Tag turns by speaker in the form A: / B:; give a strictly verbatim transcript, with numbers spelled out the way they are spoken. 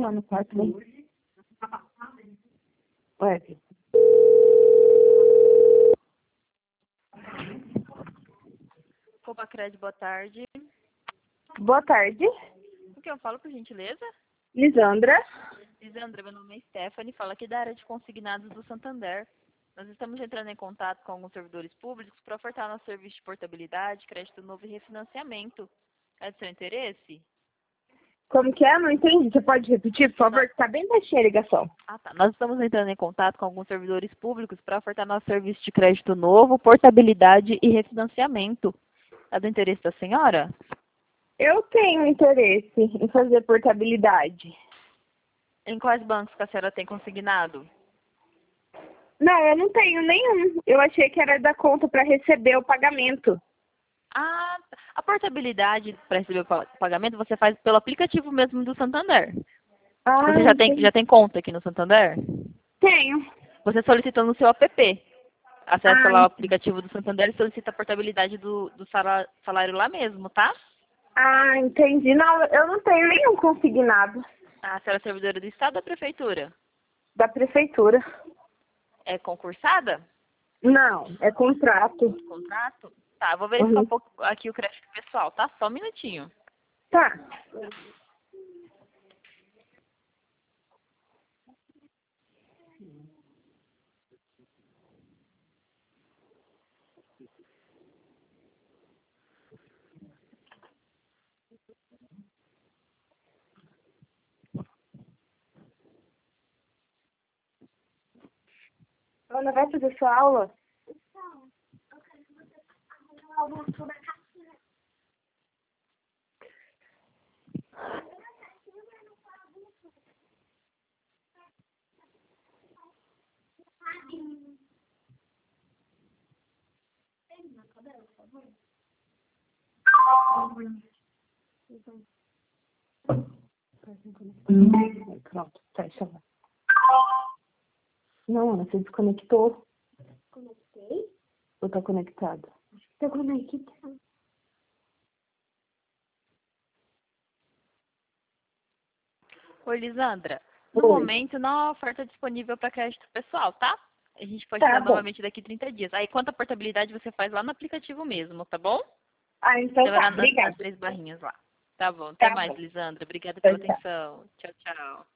A: lá no quarto, vem. Ué.
B: Copa Crédito, boa tarde.
A: Boa tarde,
B: O que eu falo, por gentileza?
A: Lisandra.
B: Lisandra, meu nome é Stephanie, falo aqui da área de consignados do Santander. Nós estamos entrando em contato com alguns servidores públicos para ofertar nosso serviço de portabilidade, crédito novo e refinanciamento. É de seu interesse?
A: Como que é? Não entendi. Você pode repetir, por favor? Tá bem baixinha a ligação.
B: Ah, tá. Nós estamos entrando em contato com alguns servidores públicos para ofertar nosso serviço de crédito novo, portabilidade e refinanciamento. É do interesse da senhora?
A: Eu tenho interesse em fazer portabilidade.
B: Em quais bancos que a senhora tem consignado?
A: Não, eu não tenho nenhum. Eu achei que era da conta para receber o pagamento.
B: Ah, a portabilidade para receber o pa- pagamento você faz pelo aplicativo mesmo do Santander.
A: Ah,
B: Você já tem,
A: entendi.
B: já tem conta aqui no Santander?
A: Tenho.
B: Você solicitou no seu app. Acessa
A: Ah,
B: lá o aplicativo do Santander e solicita a portabilidade do, do sala- salário lá mesmo, tá?
A: ah, entendi. Não, eu não tenho nenhum consignado
B: A senhora é servidora do Estado ou da Prefeitura?
A: da prefeitura.
B: É concursada?
A: Não, é contrato.
B: Contrato? Tá, eu vou verificar um
A: Uhum.
B: pouco aqui o crédito pessoal, tá? Só um minutinho.
A: Tá. Ana, vai fazer sua aula? Pronto, fecha lá. Não, Ana, você desconectou.
C: Conectei?
A: Ou tá conectado?
C: Tô conectado.
B: Oi, Lisandra. No
A: Oi.
B: momento, não há oferta disponível para crédito pessoal, tá? A gente pode
A: Tá
B: dar
A: bom.
B: novamente daqui trinta dias. Aí, quanto à portabilidade, você faz lá no aplicativo mesmo, tá bom?
A: Ah, então
B: Você vai
A: tá.
B: lá nas, nas
A: Obrigada.
B: três barrinhas lá. Tá bom. Até
A: Tá
B: mais,
A: bom.
B: Lisandra. Obrigada
A: Tchau,
B: pela
A: tchau.
B: atenção. Tchau, tchau.